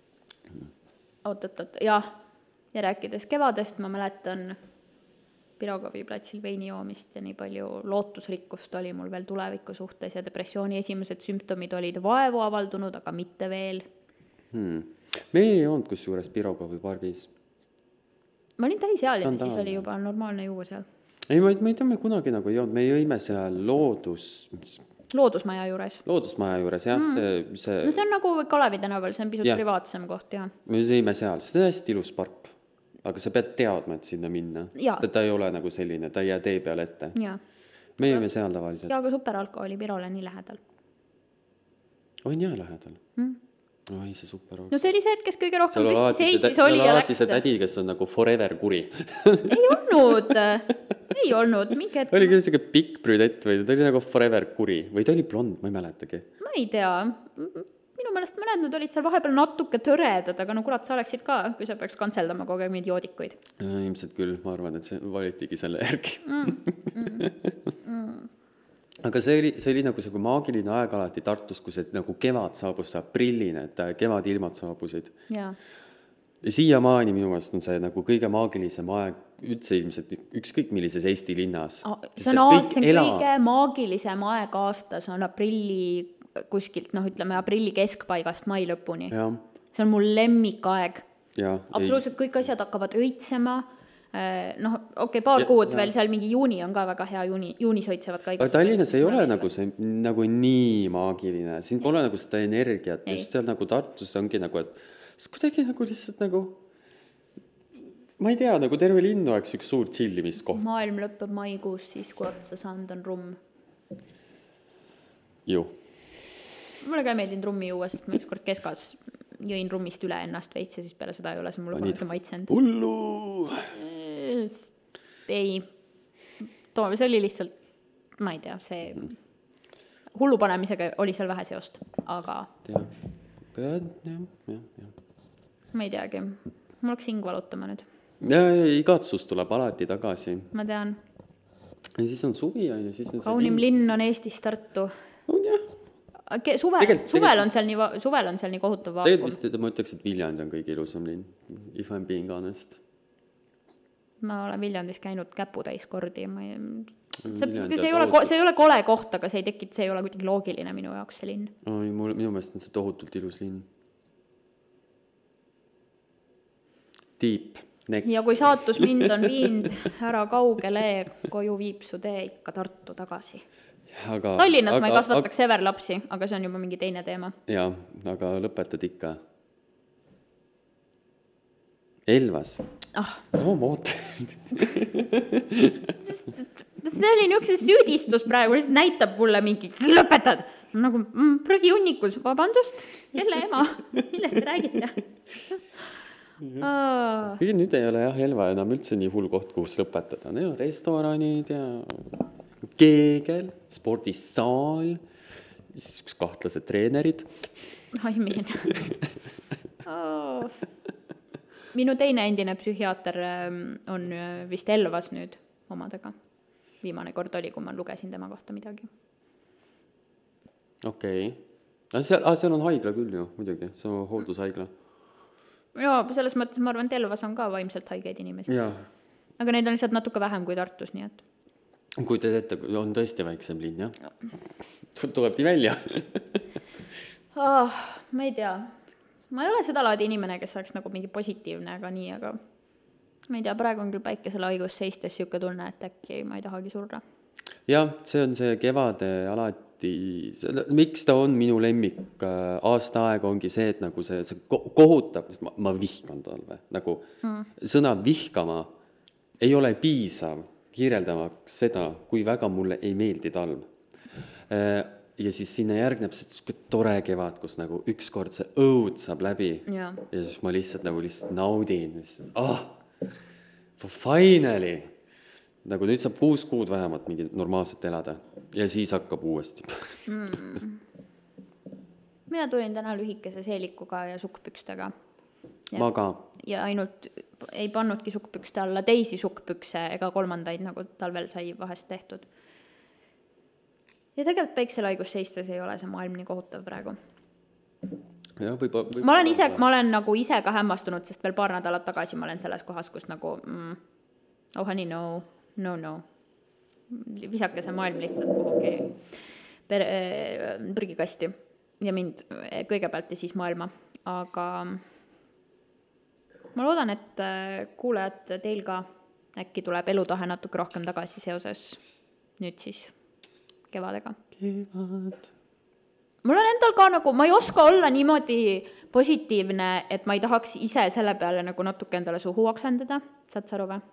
Oot. Ja rääkides kevadest, ma mäletan Pirogovi platsil veini joomist ja nii palju lootusrikkust oli mul veel tuleviku suhtes ja depressiooni esimesed sümptomid olid vaevu avaldunud, aga mitte veel. Me ei joonud kusjuures Pirogovi pargis. Ma olin täisealine, siis oli juba normaalne juua seal. Ei, ma ei tea, me kunagi nagu ei joonud, me jõime seal Loodusmaja juures. Loodusmaja juures, jah. No see on nagu Kalevi tänaval, see on pisut privaatsem koht, jah. Me jõime seal, see on hästi ilus park. Aga sa pead teadma, et sinna minna. Sest ta ei ole nagu selline, ta ei jää tee peale ette. Me jõime seal tavaliselt. Ja, aga superalkoholi Pirole nii lähedal. On jah lähedal? Oi, see superalkohol. No see oli see, et kes kõige rohkem püsti seisis oli ja läks. Seal alati see tädi, kes on nagu forever kuri. Ei olnud. Oli küll selline pikk brüdett või ta oli nagu forever kuri või ta oli blond, ma ei mäletagi. Ma ei tea. Minu meelest mõned nad olid seal vahepeal natuke tõredad, aga no kurat, sa oleksid ka, kui sa peaks kantseldama kogu aeg neid joodikuid. Ilmselt küll, ma arvan, et see valitigi selle järgi. Aga see oli nagu see maagiline aeg alati Tartus, kui see nagu kevad saabus, see aprilline, et kevadilmad saabusid. Ja siiamaani minu meelest on see nagu kõige maagilisem aeg üldse ilmselt ükskõik millises Eesti linnas. See on kõige maagilisem aeg aastas, on aprilli kuskilt, ütleme aprilli keskpaigast mai lõpuni. See on mul lemmikaeg. Absoluutselt kõik asjad hakkavad õitsema. Paar kuud veel seal mingi juuni on ka väga hea, juunis õitsevad ka. Aga Tallinnas ei ole nagu see nagu nii maagiline. Siin pole nagu seda energiat. Just seal nagu Tartus ongi nagu, et kuidagi nagu lihtsalt nagu ma ei tea, nagu terve linn oleks üks suur chillimiskoht. Maailm lõpeb maikuus siis, kui otsa saanud on rumm. Ju. Mulle ka ei meeldinud rummi juua, sest ma ükskord keskas jõin rummist üle ennast veits ja siis peale seda ei ole see mulle kunagi maitsenud. Hullu! Ei. See oli lihtsalt, ma ei tea, see hullu panemisega oli seal vähe seost, aga ma ei teagi. Mul oleks hing valutama nüüd. Igatsus tuleb alati tagasi. Ma tean. Ja siis on suvi ja siis on kaunim linn on Eestis Tartu. On jah. Suvel on seal nii kohutav vaakum. Tegelikult ma ütleks, et Viljandi on kõige ilusam linn, if I'm being honest. Ma olen Viljandis käinud käputäis kordi. See ei ole kole koht, aga see ei ole kuidagi loogiline minu jaoks see linn. Minu meelest on see tohutult ilus linn. Deep. Next. Ja kui saatus mind on viind ära kaugele, koju viib su tee ikka Tartu tagasi. Tallinnas ma ei kasvataks ever lapsi, aga see on juba mingi teine teema. Jaa, aga lõpetad ikka. Elvas. No, ma ootan. See oli niisuguse süüdistus praegu, näitab mulle mingi, lõpetad. Nagu prõgi hunnikus, vabandust, jälle ema, millest te räägite? Nüüd ei ole jah Elva enam üldse nii hull koht, kus lõpetada. Restoranid ja keegel, spordisaal, siis üks kahtlased treenerid. Aimin. Minu teine endine psühhiaater on vist Elvas nüüd omadega. Viimane kord oli, kui ma lugesin tema kohta midagi. Okei. Seal on haigla küll ju, muidugi. See on hooldushaigla. Jaa, selles mõttes ma arvan, et Elvas on ka vaimselt haigeid inimesi. Jaa. Aga neid on lihtsalt natuke vähem kui Tartus, nii et... Kui te teete, on tõesti väiksem linn, jah? Tuleb nii välja? Ma ei tea. Ma ei ole seda laadi inimene, kes oleks nagu mingi positiivne, aga nii, aga ma ei tea, praegu on küll päikesele haigus seistes siuke tunne, et äkki ma ei tahagi surra. Jah, see on see kevade alati, miks ta on minu lemmik aasta aega ongi see, et nagu see kohutab, sest ma vihkan talve. Nagu sõna vihkama ei ole piisav kirjeldamaks seda, kui väga mulle ei meeldi talv. Ja siis sinna järgneb see tore kevad, kus nagu ükskord see õud saab läbi ja siis ma lihtsalt naudin. Finally! Nagu nüüd saab 6 kuud vähemalt mingi normaalselt elada ja siis hakkab uuesti. Mina tulin täna lühikese seelikuga ja sukkpükstega. Ma ka. Ja ainult ei pannudki sukkpükste alla teisi sukkpükse ega kolmandaid, nagu talvel sai vahest tehtud. Ja tegelikult päikselaigus seistes ei ole see maailm nii kohutav praegu. Ja, ma olen nagu ise ka hämmastunud, sest veel paar nädalat tagasi ma olen selles kohas, kus nagu honey, no. Visake see maailm lihtsalt kuhugi prügikasti ja mind kõigepealt ja siis maailma. Aga ma loodan, et kuulajad teil ka äkki tuleb elutahe natuke rohkem tagasi seoses nüüd siis kevadega. Kevad. Mul on endal ka nagu, ma ei oska olla niimoodi positiivne, et ma ei tahaks ise selle peale nagu natuke endale suhu oksendada. Saad sa aru või?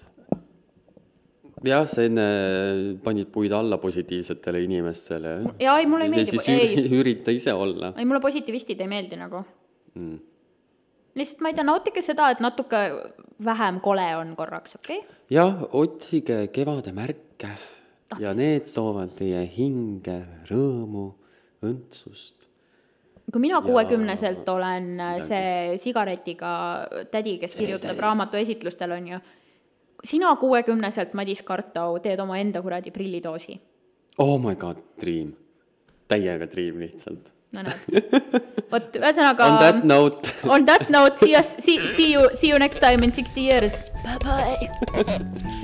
Jah, sa enne panid puid alla positiivsetele inimestele. Ja ei, mulle ei meeldi. Siis ürita ise olla. Ei, mulle positivistid ei meeldi nagu. Lihtsalt ma ei tea, nautike seda, et natuke vähem kole on korraks, okei? Jah, otsige kevade märke ja need toovad teie hinge rõõmu, õndsust. Kui mina 60-selt olen see sigaretiga tädi, kes kirjutab raamatu esitlustel on ju, sina 60-selt Madis Kartau teed oma enda kuradi prillidoosi. Oh my god, dream. Täiega dream lihtsalt. No näed. Võt, ühesõnaga... On that note, see you next time in 60 years. Bye bye.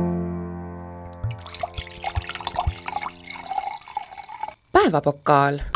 Päevapokaal.